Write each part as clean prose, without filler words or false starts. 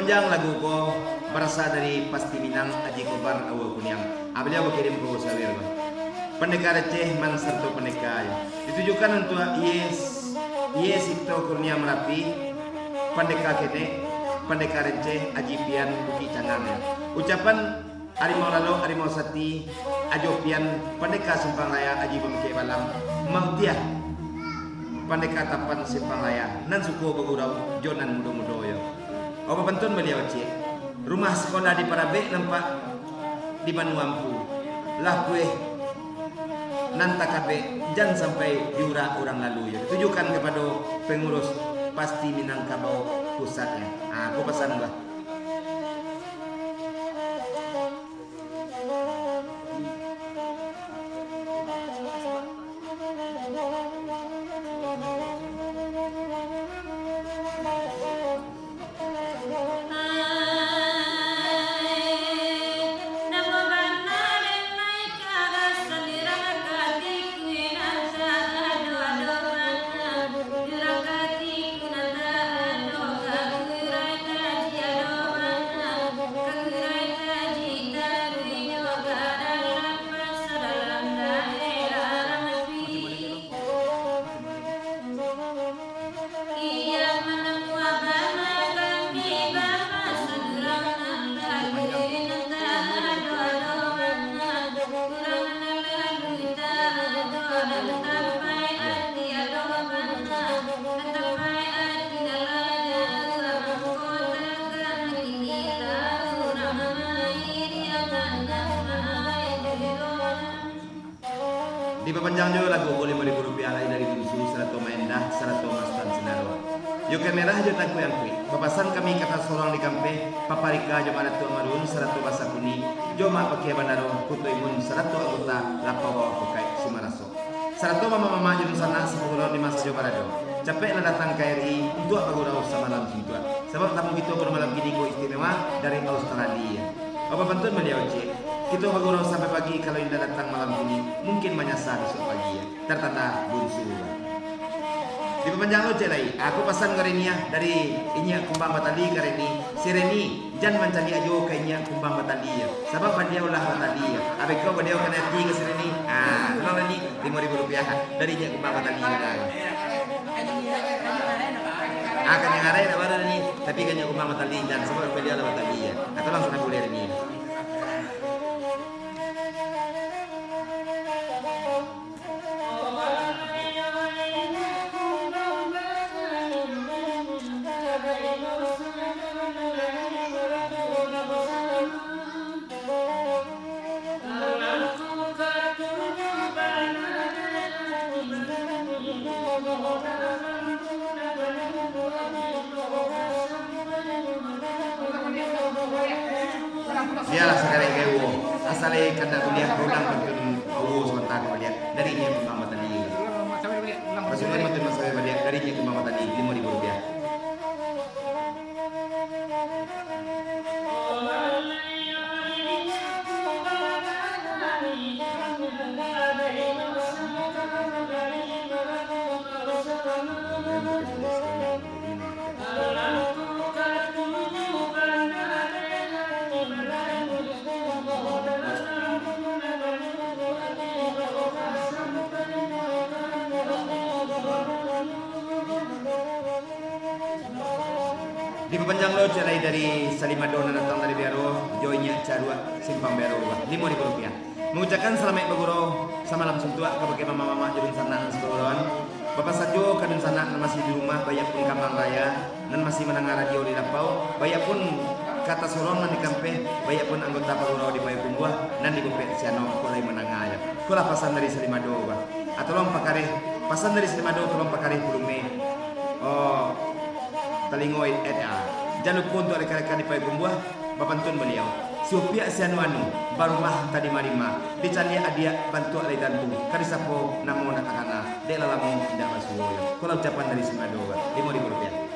panjang lagu ko berasal dari Pasti Minang Aji Kobar Awal Kunyang. Beliau berkirim ke Usawir. Pendekar Receh Man serta pendekar ditujukan untuk Yes itu Kurnia Merapi, pendekar Kene, pendekar Receh Aji Pian Bukit Cangang. Ucapan Harimau Lalu, Harimau Sati, Ajo Pian, pendekar Simpang Raya Aji Pemikir Balam, Mautiah, pendekar Tapan Simpang Raya, nan suku bergurau, Jonan mudo-mudo yo. Apa pantun beliau cik? Rumah sekolah di Parabek nampak di Banuampu. Lah kue nan takabe jangan sampai diurak orang lalu ya. Tujukan kepada pengurus Pasti Minangkabau pusatnya. Aku pesan lah. Di pepanjang jo lagu boleh Rp50.000 lain dari Bunsu, Serato Maendah, Serato Mastan Sinaro. Yo merah jo taku yang kui. Papasan kami kata sorong di kampe, Paparika jo mana tua marun, Serato Basa Kuni, jo mak pakai bandaro, Kuto Imun, Serato anggota Lapawa Pokai Simaraso. Serato mama-mama jo sana sepuluh di masa jo barado. Capek lah datang KRI untuk bergurau sama malam suntua. Sebab tamu kita bermalam gini ko istimewa dari Australia. Apa pantun beliau cik? Kita bergurau sampai pagi kalau tidak datang malam ini mungkin menyasar besok pagi ya. Tertata Bunsu. Di pemanjang lo cek lagi. Aku pesan ke Renia dari Inya Kumbang Batali ke Reni. Si Reni jangan mencari ajo ke Inya Kumbang Batali ya. Sebab dia ulah Batali ya. Abis kau dia kena hati ke si Reni. Tolong Reni Rp5.000 dari Inya Kumbang Batali kan. Akan yang ada yang baru Reni. Tapi kan Inya Kumbang Batali dan sebab dia ulah Batali ya. Atau langsung nak boleh Reni. Dialah sekarang kewo. Asalnya kena kuliah ulang pantun kewo sebentar kuliah dari Inya Kumbang Batali. Maksudnya pantun masalah balik dari Inya Kumbang Batali Rp5.000. Di pepanjang lo cerai dari Salimadona datang dari Biaro, joinya Carua Simpang Biaro Rp5.000. Mengucapkan selamat bergurau sama langsung tua kepada mama-mama jurun sana sekolah. Bapak Sajo kadun sana masih di rumah, banyak pun Kambang Raya dan masih mendengar radio di Lapau, banyak pun kata sorong dan di kampe, banyak pun anggota bergurau di Payakumbuh dan di Bupet Siano kolai menangaya. Kulah pasan dari Salimado atau tolong pakare pasan dari Salimado tolong pakare Pulume. Telingoy eta. Jangan lupa untuk rekan-rekan di Payakumbuh bapantun beliau. Siupiak sianuanu barumah tadi marima. Dicari adia bantu alai dantu. Karisapo namo natakana. Dek lalamu tidak masuyo. Kalau ucapan dari Simado Rp5.000.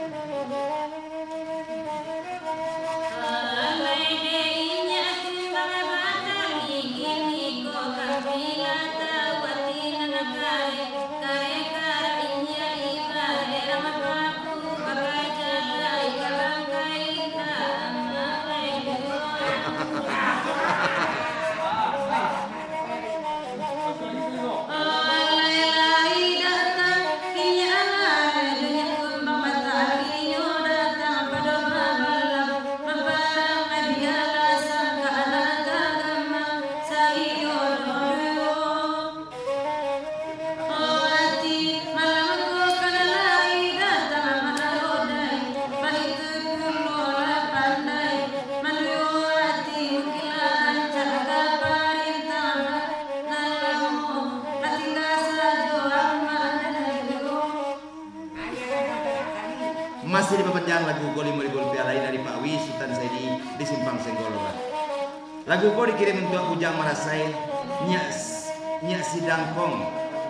panjang lagu Goli Merigol Pialai dari Pak Wi Sultan Saidi di Simpang Senggol. Lagu Go dikirim untuk Bujang Marasai nyak sidangkong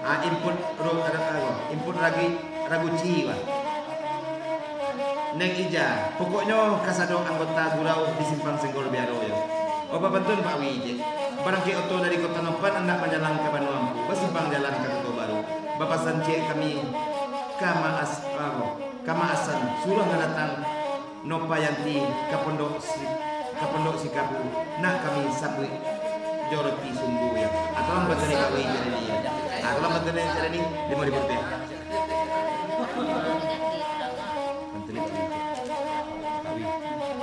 input ragu ciwa neng ija pokoknya kasado anggota gurau di Simpang Senggol Biaroyo. Opa betul Pak Wi barang ke oto dari Kota Nopan hendak menjalan ke Banuampu basimpang jalan ke Kota Baru bapasan cek kami kama asan suruh datang Nopayanti ke pondok Sikapu nak kami sabui joroti sumbu ya atau lambat dari Pak Wi jadi dia atau lambat dari cara ini 5.000 rupiah Menteri Pak Wi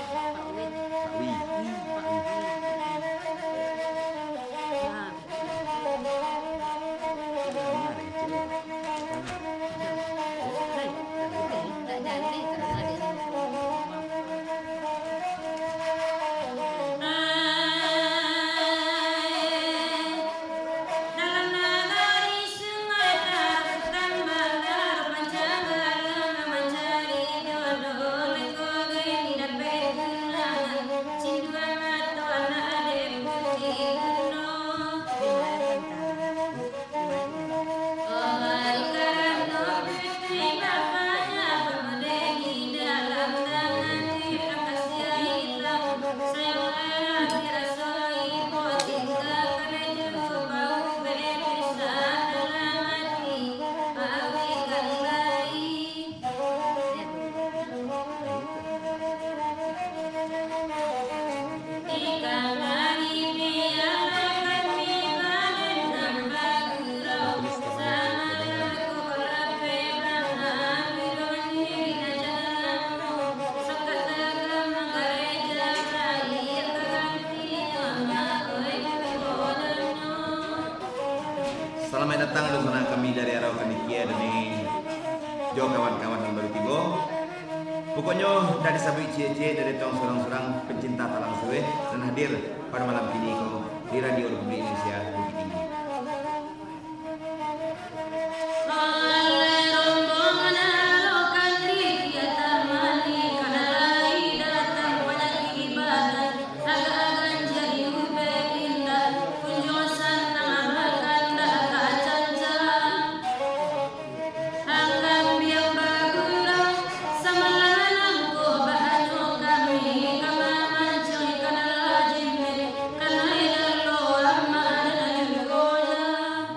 Selamat datang dengan kami dari Arau Kanikia demi jo kawan-kawan yang baru tiba. Pokoknya dari sabu cie dari tong sorang-sorang pencinta talang suwe dan hadir pada malam ini di Radio Republik Indonesia.